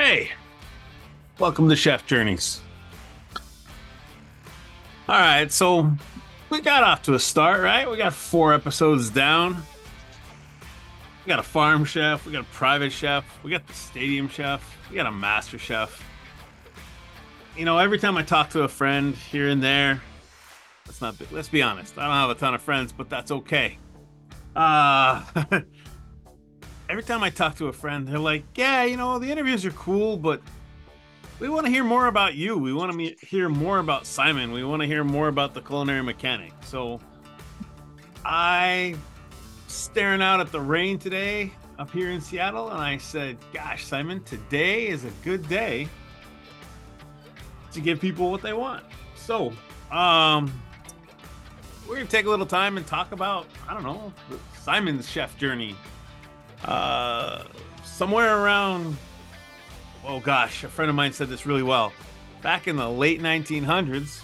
Hey, welcome to Chef Journeys. All right, so we got off to a start, right? We got 4 episodes down. We got a farm chef, we got a private chef, we got the stadium chef, we got a master chef. Every time I talk to a friend here and there, let's be honest, I don't have a ton of friends, but that's okay. Uh every time I talk to a friend, they're like, "Yeah, the interviews are cool, but we want to hear more about you. We want to hear more about Simon. We want to hear more about the culinary mechanic." So I staring out at the rain today up here in Seattle, and I said, "Gosh, Simon, today is a good day to give people what they want." So, we're gonna take a little time and talk about, I don't know, Simon's chef journey. Somewhere around, oh gosh, a friend of mine said this really well. Back in the late 1900s,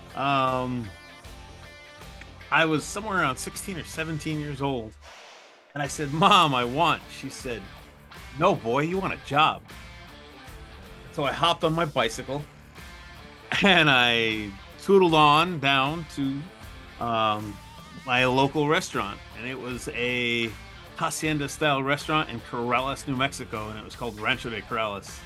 I was somewhere around 16 or 17 years old. And I said, "Mom, I want." She said, "No, boy, you want a job." So I hopped on my bicycle and I tootled on down to my local restaurant. And it was a hacienda style restaurant in Corrales, New Mexico. And it was called Rancho de Corrales.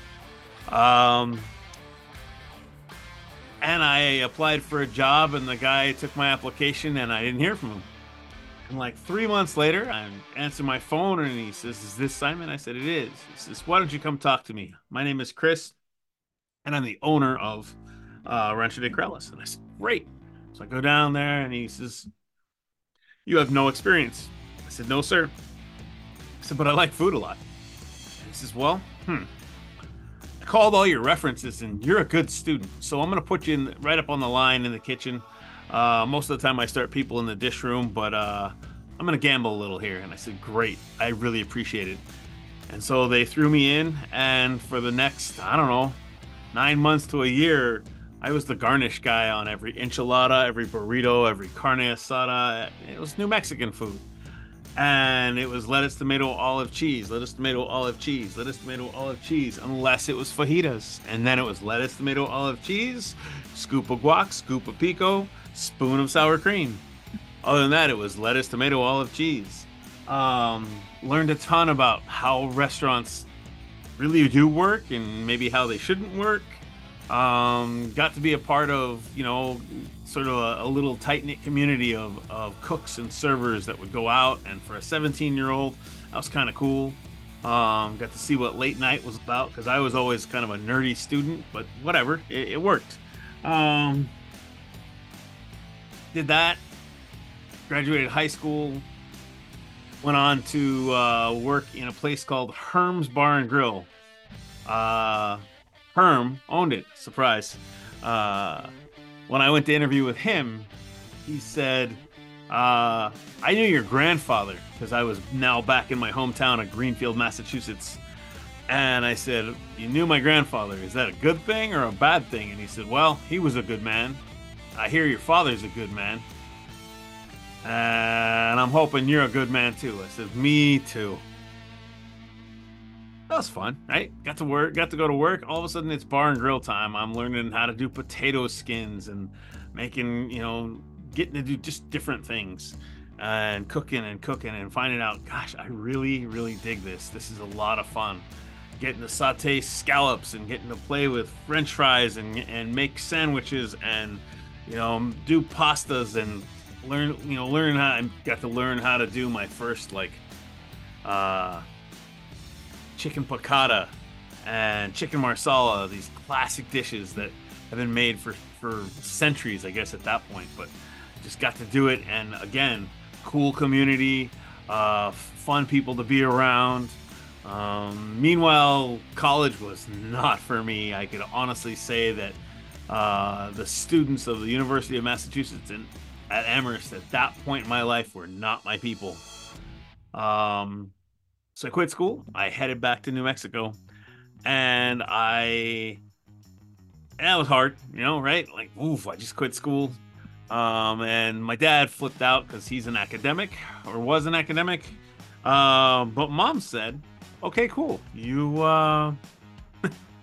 And I applied for a job, and the guy took my application, and I didn't hear from him. And like 3 months later, I answered my phone, and he says, "Is this Simon?" I said, "It is." He says, "Why don't you come talk to me? My name is Chris, and I'm the owner of Rancho de Corrales." And I said, "Great." So I go down there, and he says, "You have no experience." I said, "No, sir." I said, "But I like food a lot." And he says, "Well, I called all your references, and you're a good student, so I'm going to put you right up on the line in the kitchen. Most of the time I start people in the dish room, but I'm going to gamble a little here." And I said, "Great. I really appreciate it." And so they threw me in, and for the next, I don't know, 9 months to a year, I was the garnish guy on every enchilada, every burrito, every carne asada. It was New Mexican food. And it was lettuce, tomato, olive, cheese, lettuce, tomato, olive, cheese, lettuce, tomato, olive, cheese, unless it was fajitas. And then it was lettuce, tomato, olive, cheese, scoop of guac, scoop of pico, spoon of sour cream. Other than that, it was lettuce, tomato, olive, cheese. Learned a ton about how restaurants really do work and maybe how they shouldn't work. Got to be a part of, sort of a little tight-knit community of cooks and servers that would go out. And for a 17-year-old, that was kind of cool. Got to see what late night was about, because I was always kind of a nerdy student, but whatever, it worked. Did that, graduated high school, went on to work in a place called Herm's Bar and Grill. Herm owned it. Surprise. When I went to interview with him, he said, "I knew your grandfather," because I was now back in my hometown of Greenfield, Massachusetts. And I said, "You knew my grandfather. Is that a good thing or a bad thing?" And he said, "Well, he was a good man. I hear your father's a good man. And I'm hoping you're a good man too." I said, "Me too." That was fun, right? Got to go to work. All of a sudden, it's bar and grill time. I'm learning how to do potato skins and making, getting to do just different things and cooking and finding out, gosh, I really, really dig this. This is a lot of fun. Getting to saute scallops and getting to play with French fries and make sandwiches and, do pastas and I got to learn how to do my first, chicken piccata and chicken marsala, these classic dishes that have been made for centuries, I guess, at that point. But just got to do it, and again, cool community, fun people to be around. Meanwhile, college was not for me. I could honestly say that the students of the University of Massachusetts and at Amherst at that point in my life were not my people. So I quit school. I headed back to New Mexico, and that was hard, right? Like, oof, I just quit school. And my dad flipped out because he's an academic, or was an academic. But mom said, "Okay, cool.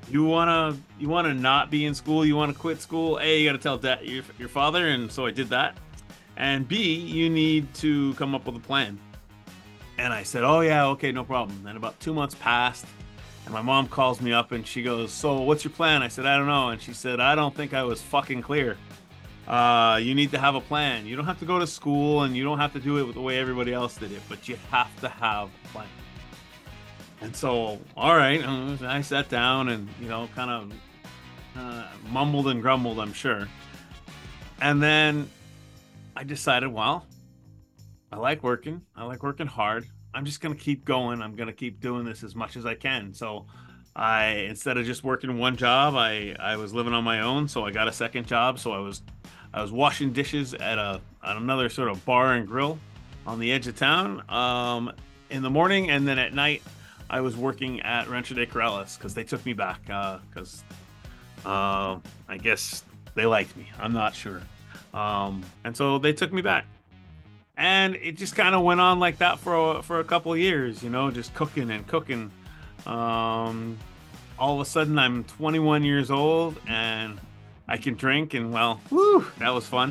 you wanna not be in school, you wanna quit school. A, you gotta tell your father, and so I did that. And B, you need to come up with a plan. And I said, oh yeah, okay, no problem. Then about 2 months passed, and my mom calls me up and she goes, so what's your plan? I said, I don't know. And she said, I don't think I was fucking clear. You need to have a plan. You don't have to go to school and you don't have to do it the way everybody else did it, but you have to have a plan. And so, all right, I sat down and, kind of mumbled and grumbled, I'm sure. And then I decided, well, I like working. I like working hard. I'm just going to keep going. I'm going to keep doing this as much as I can. So instead of just working one job, I was living on my own. So I got a second job. So I was washing dishes at another sort of bar and grill on the edge of town in the morning. And then at night, I was working at Rancho de Corrales because they took me back because I guess they liked me. I'm not sure. And so they took me back. And it just kind of went on like that for a couple of years, just cooking and cooking. All of a sudden, I'm 21 years old and I can drink, and well, whoo, that was fun.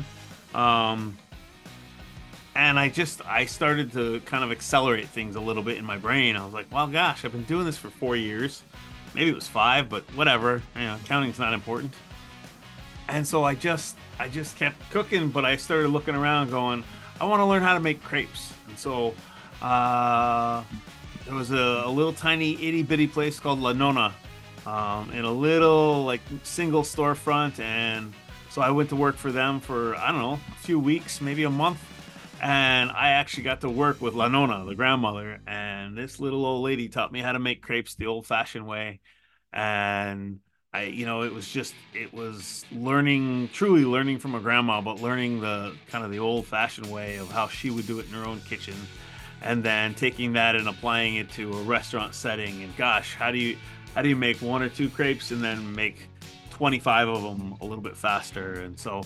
And I started to kind of accelerate things a little bit in my brain. I was like, well, gosh, I've been doing this for 4 years. Maybe it was 5, but whatever. Counting's not important. And so I just kept cooking, but I started looking around going, I want to learn how to make crepes. And so there was a little tiny itty bitty place called La Nona in a little like single storefront. And so I went to work for them for, I don't know, a few weeks, maybe a month. And I actually got to work with La Nona, the grandmother. And this little old lady taught me how to make crepes the old fashioned way. And it was truly learning from a grandma, but learning the kind of the old fashioned way of how she would do it in her own kitchen, and then taking that and applying it to a restaurant setting. And gosh, how do you make 1 or 2 crepes and then make 25 of them a little bit faster? And so,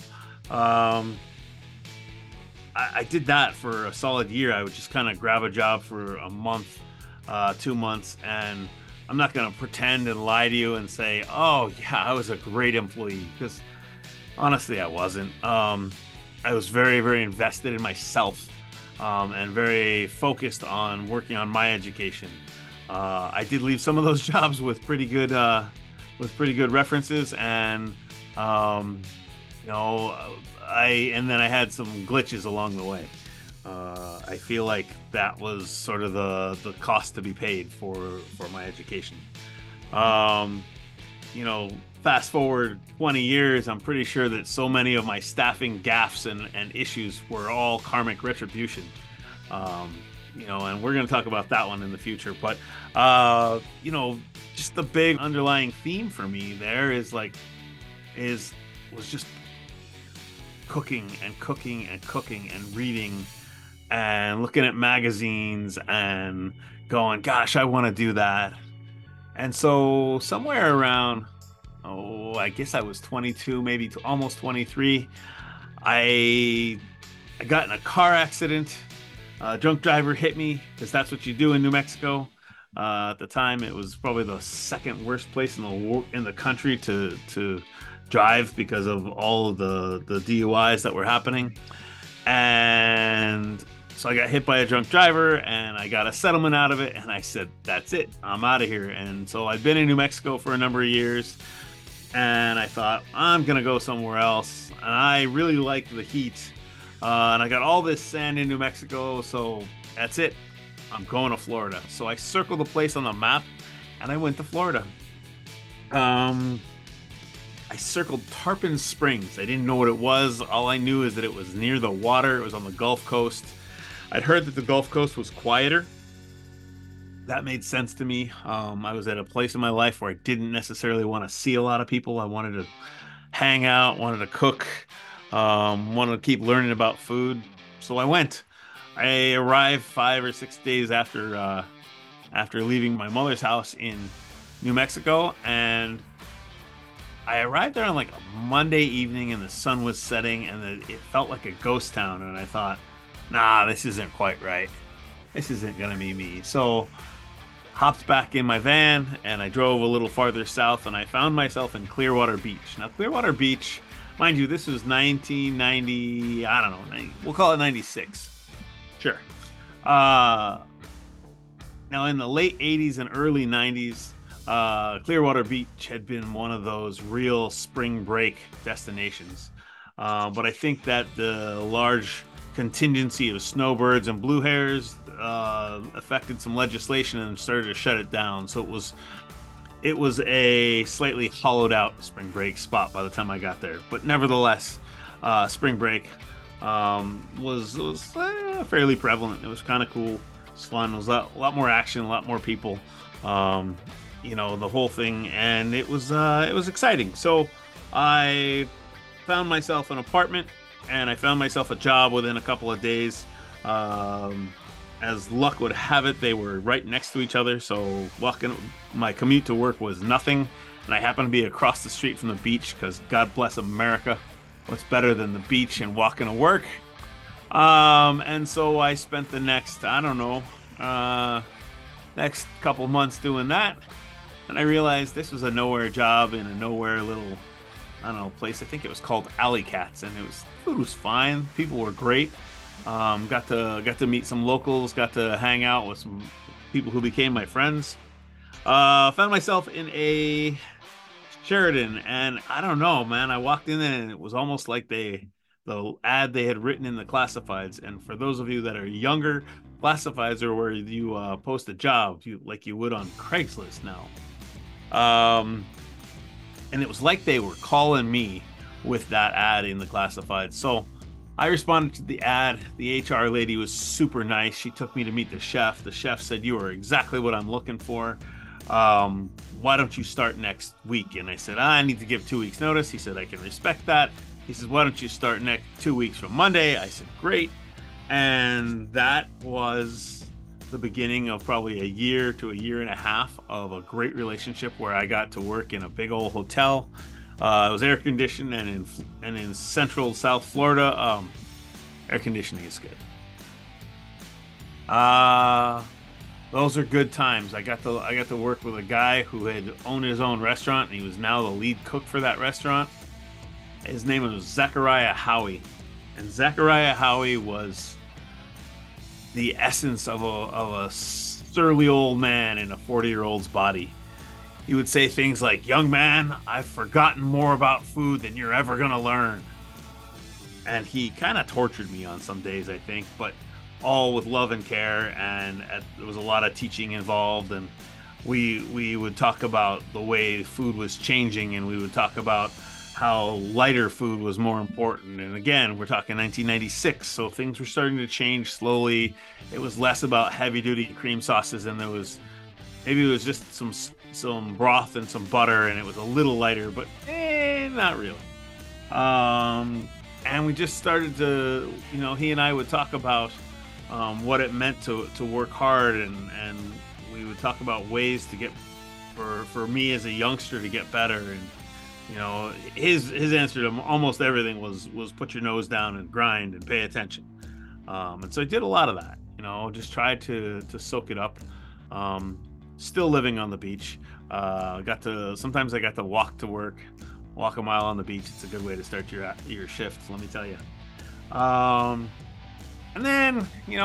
I did that for a solid year. I would just kind of grab a job for a month, 2 months, and I'm not going to pretend and lie to you and say, oh, yeah, I was a great employee, because honestly, I wasn't. I was very, very invested in myself and very focused on working on my education. I did leave some of those jobs with pretty good references, and and then I had some glitches along the way. I feel like that was sort of the cost to be paid for my education. Fast forward 20 years, I'm pretty sure that so many of my staffing gaffes and issues were all karmic retribution. And we're going to talk about that one in the future. But, just the big underlying theme for me there was just cooking and cooking and cooking and reading and looking at magazines and going, gosh, I want to do that. And so somewhere around, I guess I was 22, maybe almost 23, I got in a car accident. A drunk driver hit me, because that's what you do in New Mexico. At the time, it was probably the second worst place in the country to drive because of all of the DUIs that were happening. And so I got hit by a drunk driver, and I got a settlement out of it, and I said, that's it, I'm out of here. And so I'd been in New Mexico for a number of years, and I thought, I'm gonna go somewhere else. And I really liked the heat, and I got all this sand in New Mexico, so that's it, I'm going to Florida. So I circled the place on the map, and I went to Florida. I circled Tarpon Springs. I didn't know what it was. All I knew is that it was near the water. It was on the Gulf Coast. I'd heard that the Gulf Coast was quieter. That made sense to me. I was at a place in my life where I didn't necessarily want to see a lot of people. I wanted to hang out, wanted to cook, wanted to keep learning about food. So I went. I arrived 5 or 6 days after leaving my mother's house in New Mexico, and I arrived there on like a Monday evening, and the sun was setting, and it felt like a ghost town. And I thought, nah, this isn't quite right. This isn't gonna be me. So hopped back in my van, and I drove a little farther south, and I found myself in Clearwater Beach. Now, Clearwater Beach, mind you, this was 1990, I don't know, 90, we'll call it 96. Sure. Uh, Now, in the late 80s and early 90s, Clearwater Beach had been one of those real spring break destinations. But I think that the large contingency of snowbirds and blue hares affected some legislation and started to shut it down. So it was a slightly hollowed out spring break spot by the time I got there. But nevertheless, spring break was fairly prevalent. It was kind of cool. It was fun. It was a lot more action, a lot more people. The whole thing, and it was exciting. So I found myself an apartment, and I found myself a job within a couple of days. As luck would have it, they were right next to each other, so my commute to work was nothing, and I happened to be across the street from the beach, because God bless America, what's better than the beach and walking to work? And so I spent the next, I don't know, next couple months doing that, and I realized this was a nowhere job in a nowhere little, I don't know, place. I think it was called Alley Cats, and food was fine, people were great. Got to meet some locals, got to hang out with some people who became my friends. Found myself in a Sheridan, and I don't know, man. I walked in there, and it was almost like the ad they had written in the classifieds. And for those of you that are younger, classifieds are where you post a job, like you would on Craigslist now. And it was like they were calling me with that ad in the classifieds. So I responded to the ad. The HR lady was super nice. She took me to meet the chef. The chef said, "You are exactly what I'm looking for. Why don't you start next week?" And I said, "I need to give 2 weeks notice." He said, "I can respect that." He says, "Why don't you start next 2 weeks from Monday?" I said, "Great." And that was the beginning of probably a year to a year and a half of a great relationship where I got to work in a big old hotel. It was air conditioned, and in central South Florida, air conditioning is good. Those are good times. I got to work with a guy who had owned his own restaurant, and he was now the lead cook for that restaurant. His name was Zachariah Howie, and Zachariah Howie was the essence of a surly old man in a 40-year-old's body. He would say things like, "Young man, I've forgotten more about food than you're ever going to learn." And he kind of tortured me on some days, I think, but all with love and care. And there was a lot of teaching involved. And we would talk about the way food was changing, and we would talk about how lighter food was more important. And again, we're talking 1996, so things were starting to change slowly. It was less about heavy-duty cream sauces, and maybe it was just some broth and some butter, and it was a little lighter, but not really. And we just started to, he and I would talk about what it meant to work hard, and we would talk about ways to get, for me as a youngster, to get better. And his answer to almost everything was put your nose down and grind and pay attention. And so I did a lot of that, just tried to soak it up. Still living on the beach. Sometimes I got to walk to work, walk a mile on the beach. It's a good way to start your shift, let me tell you. And then,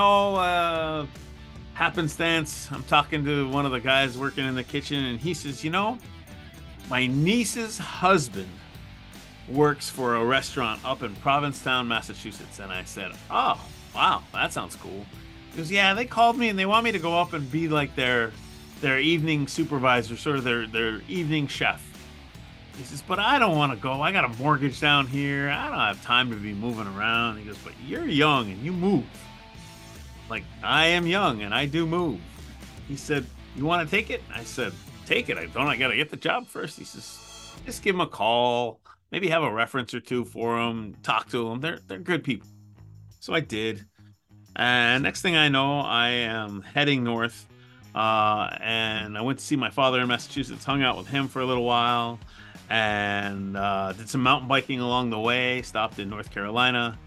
happenstance, I'm talking to one of the guys working in the kitchen, and he says, "My niece's husband works for a restaurant up in Provincetown, Massachusetts." And I said, "Oh, wow, that sounds cool." He goes, "Yeah, they called me and they want me to go up and be like their evening supervisor, sort of their evening chef." He says, "But I don't want to go. I got a mortgage down here. I don't have time to be moving around." He goes, "But you're young and you move." Like, I am young and I do move. He said, "You want to take it?" I said, "Take it. I got to get the job first." He says, "Just give him a call. Maybe have a reference or two for him. Talk to them. They're good people." So I did. And next thing I know, I am heading north. And I went to see my father in Massachusetts, hung out with him for a little while, and did some mountain biking along the way, stopped in North Carolina,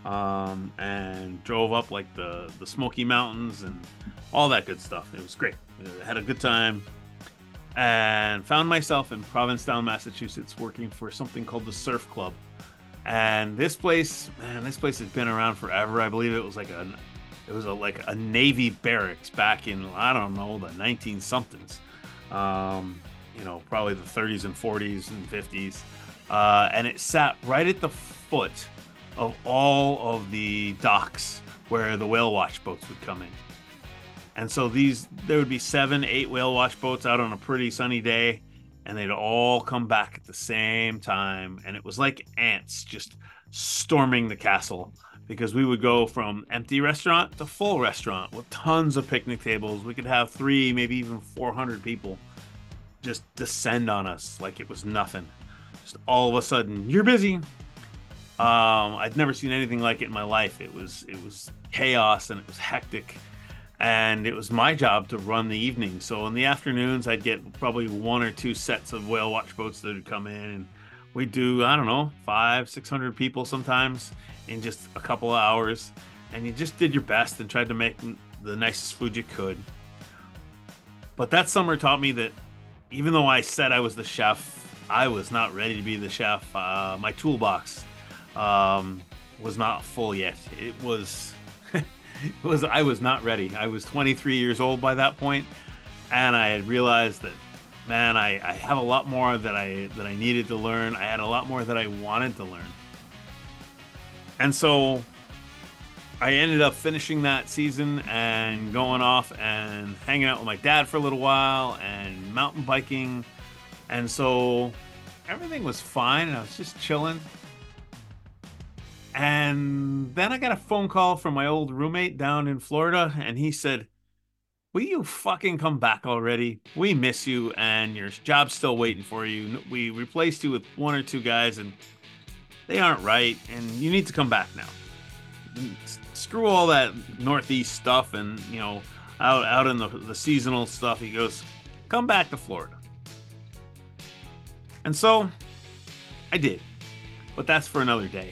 and drove up like the Smoky Mountains and all that good stuff. It was great. had a good time, and found myself in Provincetown, Massachusetts, working for something called the Surf Club. And this place, man, this place has been around forever. I believe it was like a Navy barracks back in, I don't know, the 19 somethings. Probably the 30s and 40s and 50s. And it sat right at the foot of all of the docks where the whale watch boats would come in. And so there would be 7-8 whale watch boats out on a pretty sunny day, and they'd all come back at the same time. And it was like ants just storming the castle, because we would go from empty restaurant to full restaurant with tons of picnic tables. We could have 300, maybe even 400 people just descend on us like it was nothing. Just all of a sudden, you're busy. I'd never seen anything like it in my life. It was chaos, and it was hectic. And it was my job to run the evening. So in the afternoons, I'd get probably 1 or 2 sets of whale watch boats that would come in, and we'd do, I don't know, 500-600 people sometimes in just a couple of hours. And you just did your best and tried to make the nicest food you could. But that summer taught me that even though I said I was the chef, I was not ready to be the chef. My toolbox was not full yet. I was not ready. I was 23 years old by that point, and I had realized that, man, I have a lot more that I needed to learn. I had a lot more that I wanted to learn. And so I ended up finishing that season and going off and hanging out with my dad for a little while and mountain biking. And so everything was fine, and I was just chilling. And then I got a phone call from my old roommate down in Florida, and he said, "Will you fucking come back already? We miss you, and your job's still waiting for you. We replaced you with 1 or 2 guys, and they aren't right, and you need to come back now. Screw all that Northeast stuff and, out in the seasonal stuff." He goes, "Come back to Florida." And so I did, but that's for another day.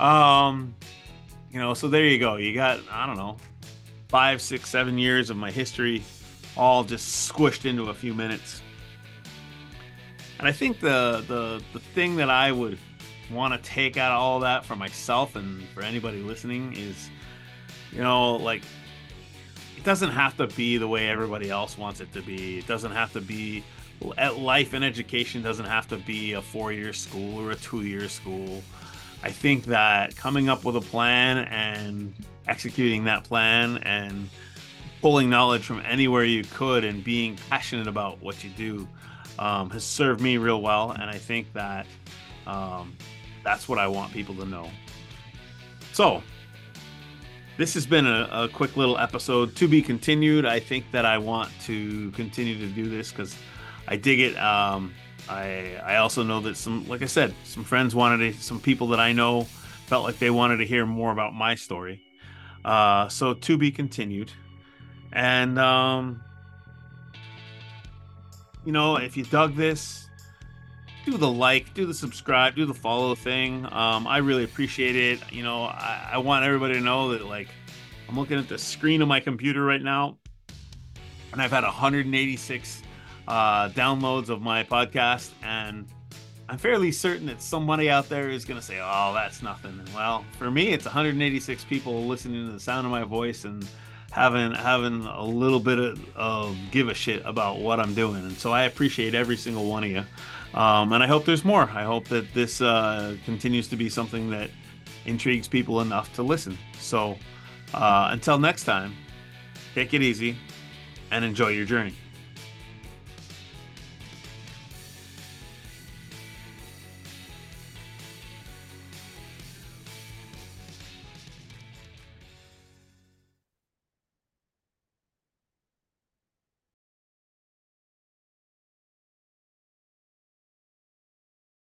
So there you go. You got, I don't know, 5, 6, 7 years of my history all just squished into a few minutes. And I think the thing that I would want to take out of all that for myself and for anybody listening is, it doesn't have to be the way everybody else wants it to be. It doesn't have to be, life and education doesn't have to be a 4-year school or a 2-year school. I think that coming up with a plan and executing that plan and pulling knowledge from anywhere you could and being passionate about what you do has served me real well. And I think that that's what I want people to know. So this has been a quick little episode, to be continued. I think that I want to continue to do this because I dig it. I also know that like I said, some friends some people that I know felt like they wanted to hear more about my story. So to be continued. And, if you dug this, do the like, do the subscribe, do the follow thing. I really appreciate it. I want everybody to know that, I'm looking at the screen of my computer right now, and I've had 186 downloads of my podcast, and I'm fairly certain that somebody out there is going to say, "Oh, that's nothing." Well, for me, it's 186 people listening to the sound of my voice and having a little bit of give a shit about what I'm doing. And so I appreciate every single one of you. And I hope there's more. I hope that this continues to be something that intrigues people enough to listen. So until next time, take it easy and enjoy your journey.